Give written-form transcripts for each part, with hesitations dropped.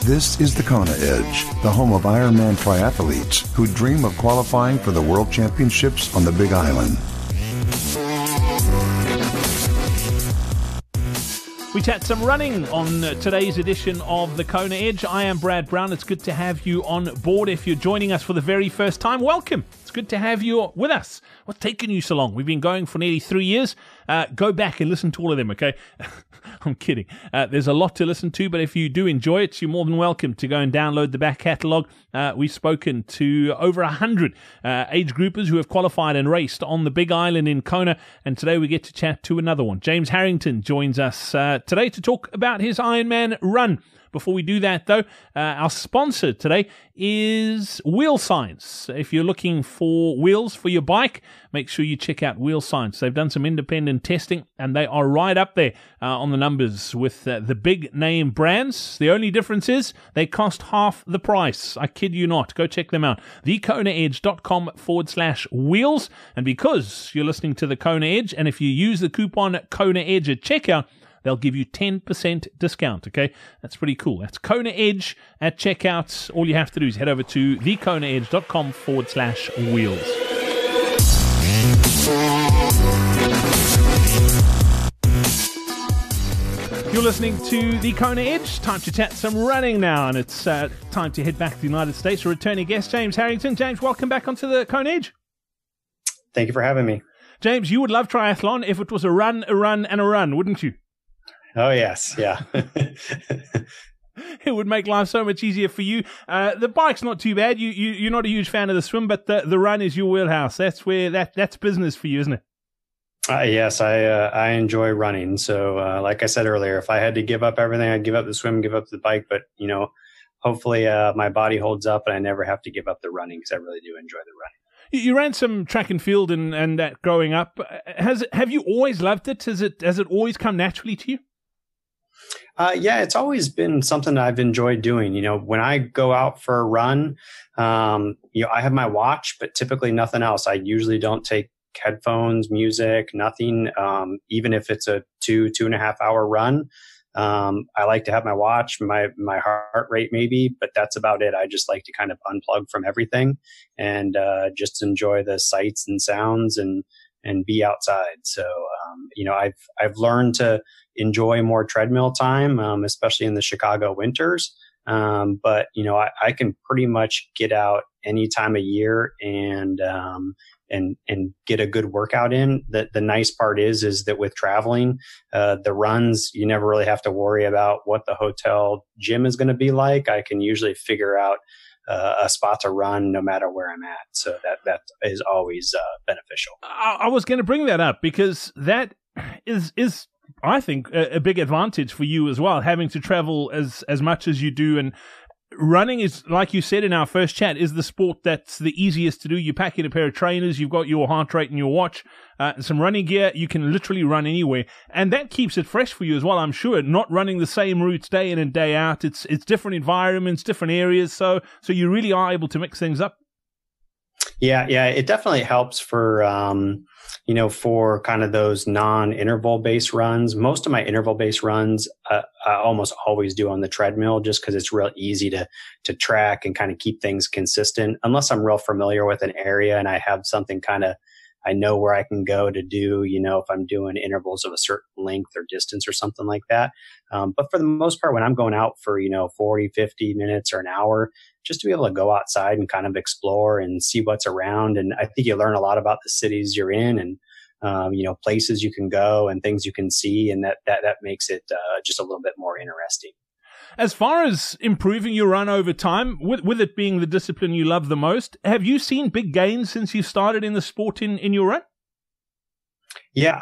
This is the Kona Edge, the home of Ironman triathletes who dream of qualifying for the World Championships on the Big Island. We chat some running on today's edition of the Kona Edge. I am Brad Brown. It's good to have you on board. If you're joining us for the very first time, welcome. It's good to have you with us. What's taken you so long? We've been going for nearly 3 years. Go back and listen to all of them, okay? I'm kidding. There's a lot to listen to, but if you do enjoy it, you're more than welcome to go and download the back catalogue. We've spoken to over 100 age groupers who have qualified and raced on the Big Island in Kona, and today we get to chat to another one. James Harrington joins us today to talk about his Ironman run. Before we do that, though, our sponsor today is Wheel Science. If you're looking for wheels for your bike, make sure you check out Wheel Science. They've done some independent testing, and they are right up there on the numbers with the big name brands. The only difference is they cost half the price. I kid you not. Go check them out. thekonaedge.com/wheels. And because you're listening to the Kona Edge, and if you use the coupon Kona Edge at checkout, they'll give you 10% discount, okay? That's pretty cool. That's Kona Edge at checkout. All you have to do is head over to thekonaedge.com/wheels. You're listening to the Kona Edge. Time to chat some running now, and it's time to head back to the United States. A returning guest, James Harrington. James, welcome back onto the Kona Edge. Thank you for having me. James, you would love triathlon if it was a run, and a run, wouldn't you? Oh, yes. Yeah. It would make life so much easier for you. The bike's not too bad. You're not a huge fan of the swim, but the run is your wheelhouse. That's where that's business for you, isn't it? Yes, I enjoy running. So like I said earlier, if I had to give up everything, I'd give up the swim, give up the bike. But, hopefully my body holds up and I never have to give up the running because I really do enjoy the running. You ran some track and field and that growing up. Have you always loved it? Has it always come naturally to you? Yeah, it's always been something that I've enjoyed doing. When I go out for a run, I have my watch, but typically nothing else. I usually don't take headphones, music, nothing. Even if it's a 2.5 hour run, I like to have my watch, my heart rate maybe, but that's about it. I just like to kind of unplug from everything and just enjoy the sights and sounds and be outside. So, I've learned to enjoy more treadmill time, especially in the Chicago winters. But I can pretty much get out any time of year and get a good workout in. The nice part is that with traveling, the runs, you never really have to worry about what the hotel gym is going to be like. I can usually figure out a spot to run no matter where I'm at. So that is always beneficial. I was going to bring that up because that is I think a big advantage for you as well, having to travel as much as you do. And running is, like you said in our first chat, is the sport that's the easiest to do. You pack in a pair of trainers, you've got your heart rate and your watch, some running gear, you can literally run anywhere. And that keeps it fresh for you as well, I'm sure. Not running the same routes day in and day out. It's different environments, different areas. So you really are able to mix things up. Yeah, it definitely helps for, for kind of those non-interval based runs. Most of my interval based runs, I almost always do on the treadmill just because it's real easy to track and kind of keep things consistent. Unless I'm real familiar with an area and I have something kind of, I know where I can go to do, if I'm doing intervals of a certain length or distance or something like that. But for the most part, when I'm going out for, 40, 50 minutes or an hour, just to be able to go outside and kind of explore and see what's around. And I think you learn a lot about the cities you're in and, places you can go and things you can see. And that makes it just a little bit more interesting. As far as improving your run over time, with it being the discipline you love the most, have you seen big gains since you started in the sport in your run? Yeah,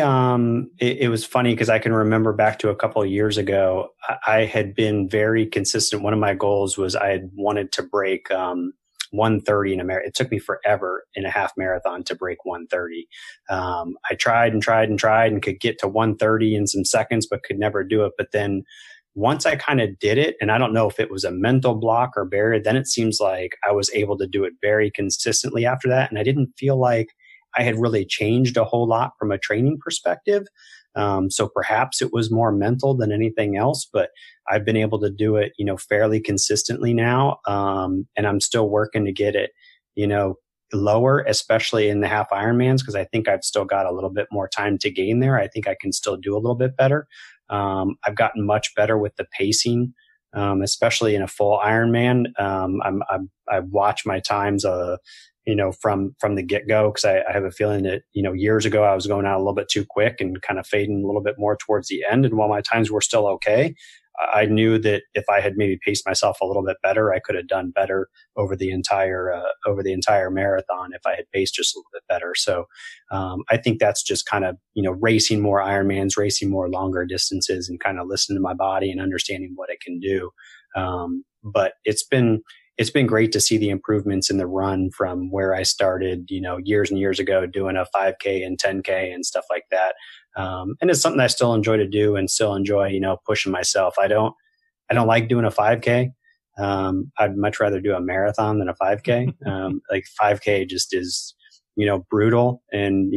it was funny because I can remember back to a couple of years ago, I had been very consistent. One of my goals was I had wanted to break 1:30 in a marathon. It took me forever in a half marathon to break 1:30. I tried and could get to 1:30 in some seconds, but could never do it. But then once I kind of did it, and I don't know if it was a mental block or barrier, then it seems like I was able to do it very consistently after that. And I didn't feel like I had really changed a whole lot from a training perspective. So perhaps it was more mental than anything else, but I've been able to do it, fairly consistently now. And I'm still working to get it, lower, especially in the half Ironmans, because I think I've still got a little bit more time to gain there. I think I can still do a little bit better. I've gotten much better with the pacing, especially in a full Ironman. I watch my times, from the get go, because I have a feeling that, years ago I was going out a little bit too quick and kind of fading a little bit more towards the end. And while my times were still okay, I knew that if I had maybe paced myself a little bit better, I could have done better over the entire marathon if I had paced just a little bit better. So, I think that's just kind of, racing more Ironmans, racing more longer distances, and kind of listening to my body and understanding what it can do. But it's been great to see the improvements in the run from where I started, years and years ago, doing a 5K and 10K and stuff like that. And it's something I still enjoy to do and still enjoy, pushing myself. I don't like doing a 5K. I'd much rather do a marathon than a 5K. Like 5K just is, brutal. And,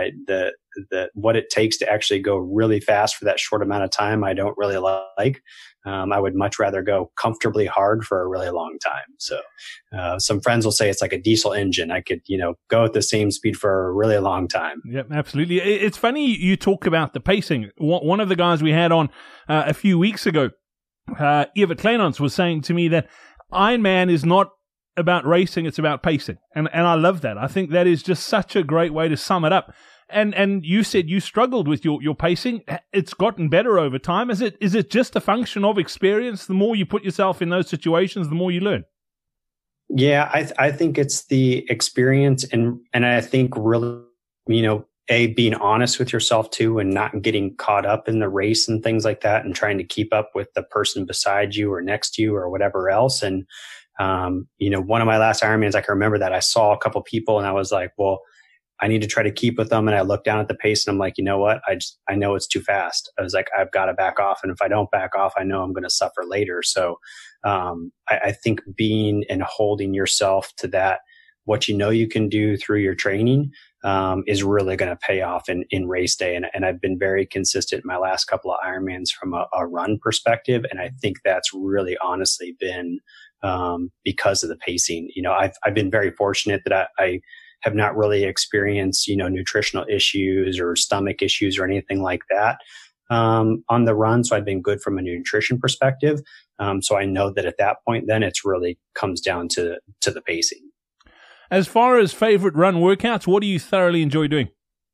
what it takes to actually go really fast for that short amount of time, I don't really like. I would much rather go comfortably hard for a really long time. So, some friends will say it's like a diesel engine. I could, go at the same speed for a really long time. Yep, absolutely. It's funny you talk about the pacing. One of the guys we had on a few weeks ago, Evert Kleinans, was saying to me that Ironman is not about racing, it's about pacing. And I love that. I think that is just such a great way to sum it up. And you said you struggled with your pacing. It's gotten better over time. Is it just a function of experience? The more you put yourself in those situations, the more you learn. Yeah, I think it's the experience, and I think really, being honest with yourself too, and not getting caught up in the race and things like that, and trying to keep up with the person beside you or next to you or whatever else. And one of my last Ironmans, I can remember that I saw a couple people and I was like, well, I need to try to keep with them. And I looked down at the pace and I'm like, you know what? I know it's too fast. I was like, I've got to back off. And if I don't back off, I know I'm going to suffer later. So, I think being and holding yourself to that, what you can do through your training, is really going to pay off in race day. And I've been very consistent in my last couple of Ironmans from a run perspective. And I think that's really honestly been, because of the pacing. I've been very fortunate that I have not really experienced, nutritional issues or stomach issues or anything like that, on the run. So I've been good from a nutrition perspective. So I know that at that point, then it's really comes down to the pacing. As far as favorite run workouts, what do you thoroughly enjoy doing?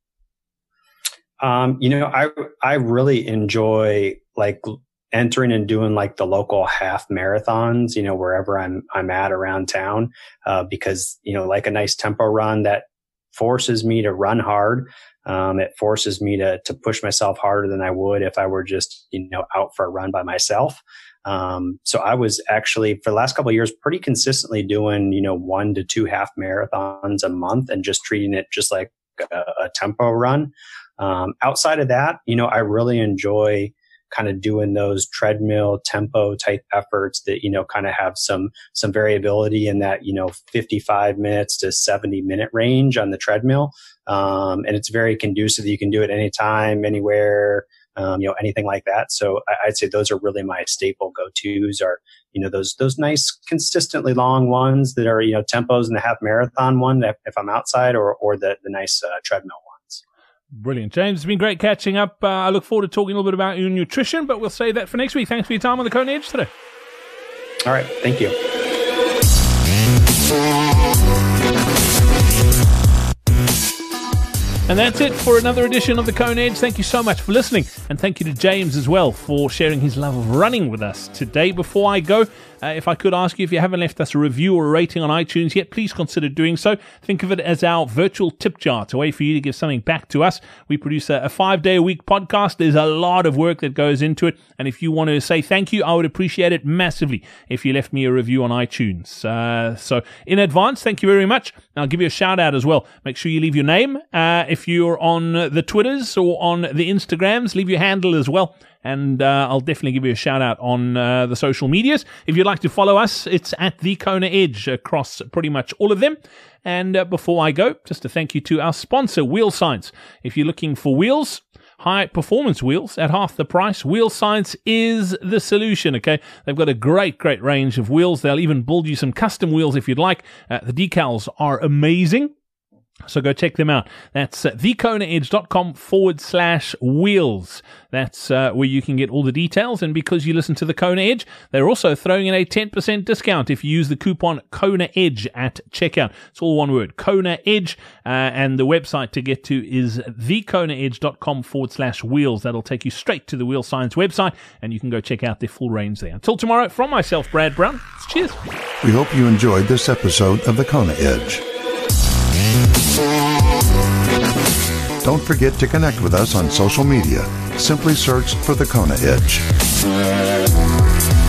I really enjoy like entering and doing like the local half marathons, wherever I'm at around town, because, like a nice tempo run that forces me to run hard. It forces me to push myself harder than I would if I were just, out for a run by myself. So I was actually for the last couple of years pretty consistently doing, 1 to 2 half marathons a month and just treating it just like a tempo run. Outside of that, I really enjoy kind of doing those treadmill tempo type efforts that, kind of have some variability in that, 55 minutes to 70 minute range on the treadmill. And it's very conducive. You can do it anytime, anywhere, anything like that. So I'd say those are really my staple go-tos are, those nice, consistently long ones that are, tempos in the half marathon one if I'm outside or the nice treadmill ones. Brilliant. James, it's been great catching up. I look forward to talking a little bit about your nutrition, but we'll save that for next week. Thanks for your time on the Kona Edge today. All right. Thank you. And that's it for another edition of the Kona Edge. Thank you so much for listening. And thank you to James as well for sharing his love of running with us today. Before I go, if I could ask you, if you haven't left us a review or a rating on iTunes yet, please consider doing so. Think of it as our virtual tip jar. It's a way for you to give something back to us. We produce a 5-day-a-week podcast. There's a lot of work that goes into it. And if you want to say thank you, I would appreciate it massively if you left me a review on iTunes. So in advance, thank you very much. I'll give you a shout out as well. Make sure you leave your name. If you're on the Twitters or on the Instagrams, leave your handle as well. And I'll definitely give you a shout out on the social medias. If you'd like to follow us, it's at the Kona Edge across pretty much all of them. And before I go, just a thank you to our sponsor, Wheel Science. If you're looking for wheels, high performance wheels at half the price, Wheel Science is the solution, okay? They've got a great range of wheels. They'll even build you some custom wheels if you'd like. The decals are amazing. So go check them out. That's thekonaedge.com/wheels. That's where you can get all the details. And because you listen to the Kona Edge, they're also throwing in a 10% discount if you use the coupon Kona Edge at checkout. It's all one word, Kona Edge. And the website to get to is thekonaedge.com/wheels. That'll take you straight to the Wheel Science website, and you can go check out their full range there. Until tomorrow, from myself, Brad Brown, cheers. We hope you enjoyed this episode of the Kona Edge. Don't forget to connect with us on social media. Simply search for the Kona Edge.